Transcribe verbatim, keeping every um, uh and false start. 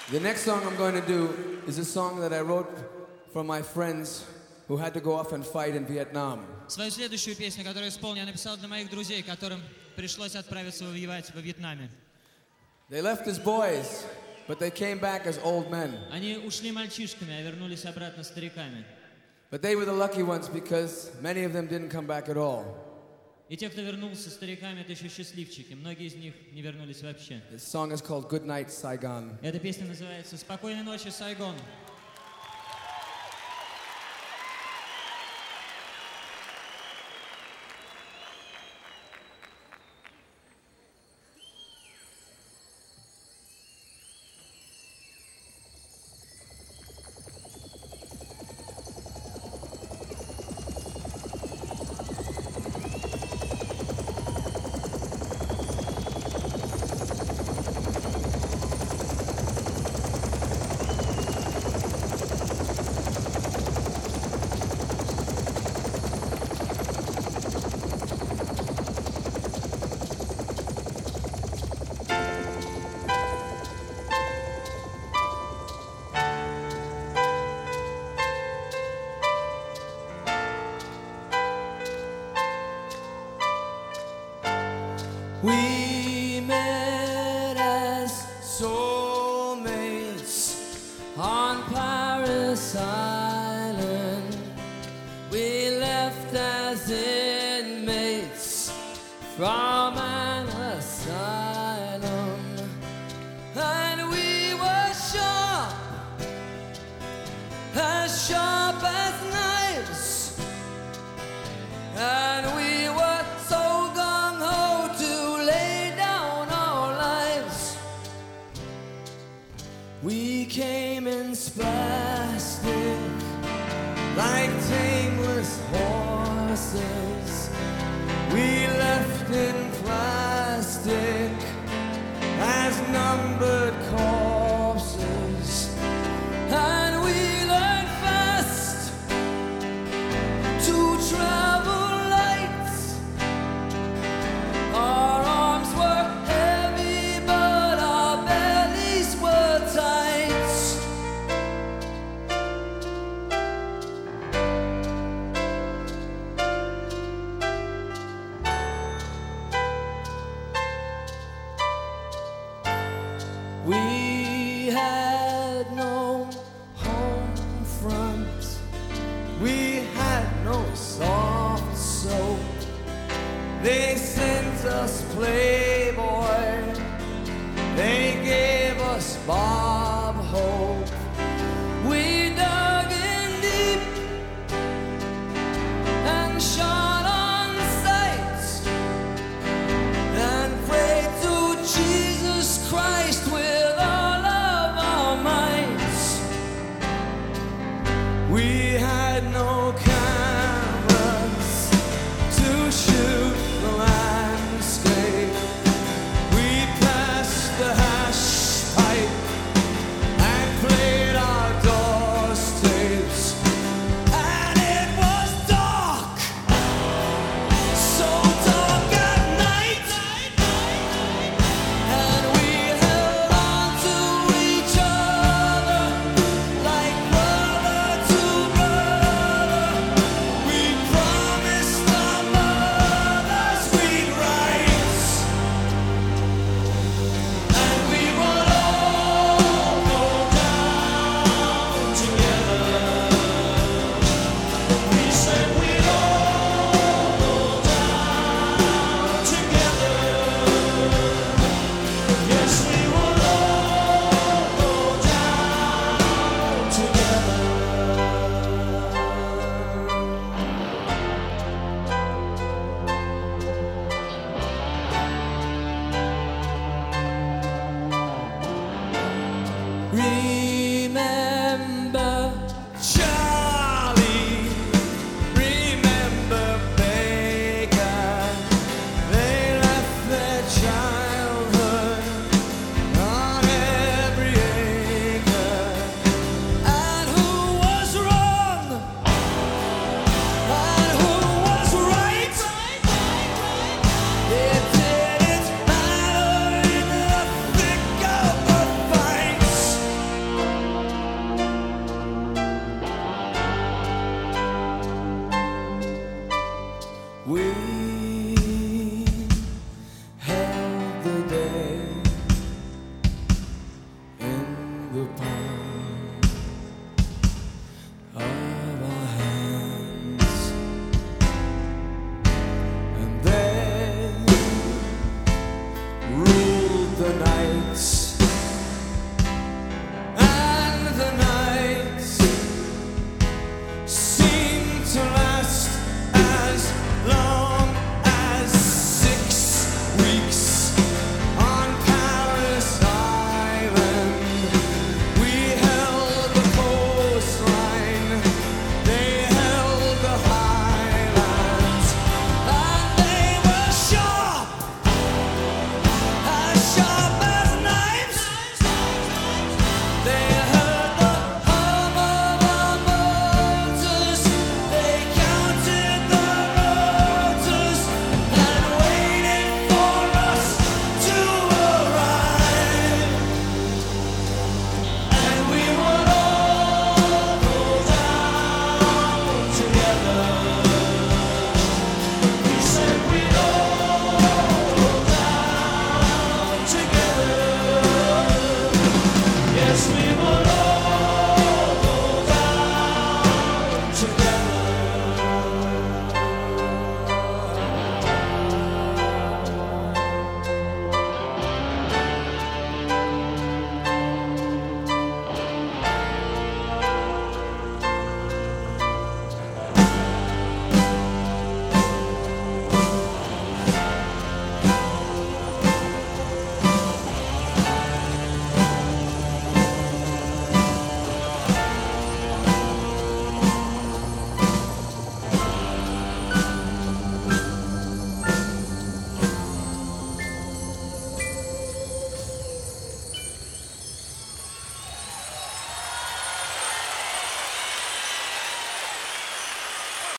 The next song I'm going to do is a song that I wrote for my friends who had to go off and fight in Vietnam. Свою следующую песню, которую исполню, я написал для моих друзей, которым пришлось отправиться воевать во Вьетнаме. They left as boys, but they came back as old men. Они ушли мальчишками, а вернулись обратно стариками. But they were the lucky ones because many of them didn't come back at all. И те, кто вернулся стариками, это еще счастливчики. Многие из них не вернулись вообще. This song is called Good Night, Saigon. Эта песня называется «Спокойной ночи, Сайгон». We met as soulmates on Paris Island. We left as inmates from an asylum. And we were sharp, as sharp as knives. And we were so gung-ho to lay down our lives. We came in spastic, like tameless horses. We left in plastic, as numbered corpses. And we learned fast to travel. Our arms were heavy, but our bellies were tight. We had no home front. We had no soft soap. They sent us Playboy, they gave us Bob Hope. We dug in deep and shot on sight and prayed to Jesus Christ with all of our minds. We had no cameras to shoot the landscape. We passed the hash pipe and played our Doors tapes. And it was dark, so dark at night. And we held on to each other like brother to brother. We promised our mothers we'd rise, and we would all go down together. We said we'd all go down together. Yes, we would all go down together. Remember Charlie, remember Baker. They left their childhood on every acre. And who was wrong? And who was right? It didn't matter in the thick of the fight. the past.